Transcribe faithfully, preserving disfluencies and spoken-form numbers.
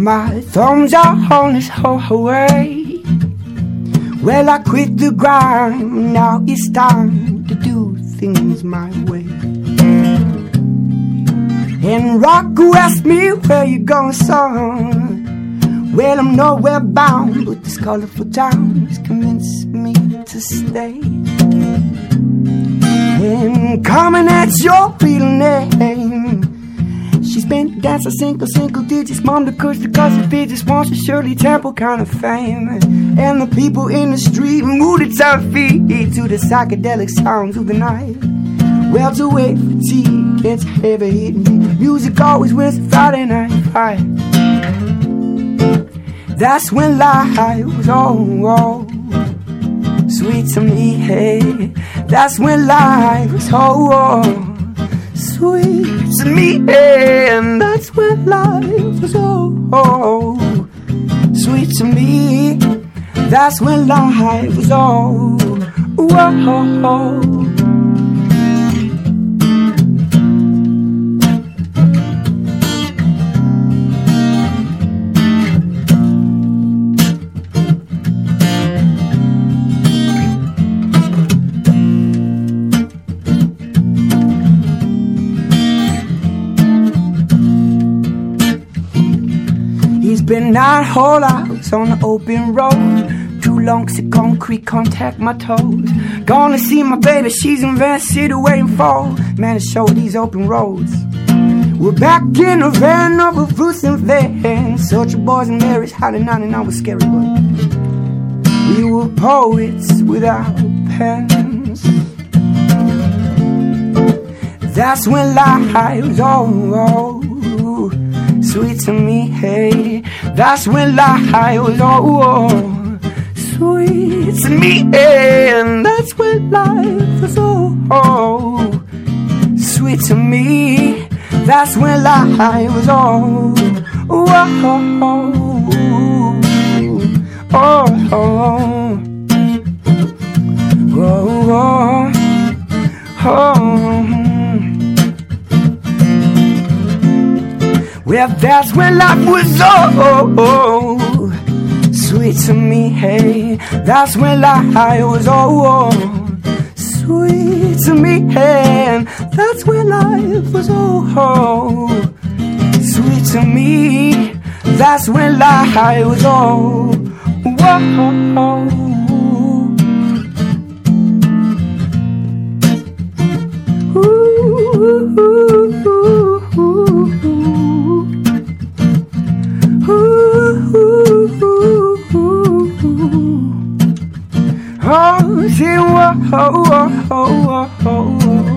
My thumbs are on this whole way. Well, I quit the grind, now it's time to do things my way. And Rocco asked me, where you going, son? Well, I'm nowhere bound, but this colorful town has convinced me to stay. And coming at your real name, she's been dancing single, single digits, mom to cuss the cuss the fidgets, wants a Shirley Temple kind of fame. And the people in the street move to their feet to the psychedelic sounds of the night. Well, to wait for tea gets heavy hitting me. Music always wins the Friday night fight. That's when life was all, all sweet to me, hey. That's when life was all, all sweet to me, and that's when life was oh, oh sweet to me. That's when life was oh, oh, oh. Been nine whole hours on the open road. Two lunks of concrete contact my toes. Gonna see my baby, she's in Van City waiting for. Man, to show these open roads. We're back in the van of a fruits and vans. Such a boys and marriage, hiding out and I was scary, but we were poets without pens. That's when life was all, all sweet to me, hey. That's when life was oh, oh sweet to me, and that's when life was oh, oh sweet to me. That's when life was oh, oh, oh, oh, oh, oh, oh, oh. Well, that's when life was oh, oh sweet to me, hey. That's when life was oh, oh sweet to me, hey. That's when life was oh, oh sweet to me. That's when life was oh, oh, oh. Ooh, ooh, ooh, ooh, ooh. Oh, see, whoa, oh, oh, oh, oh, oh.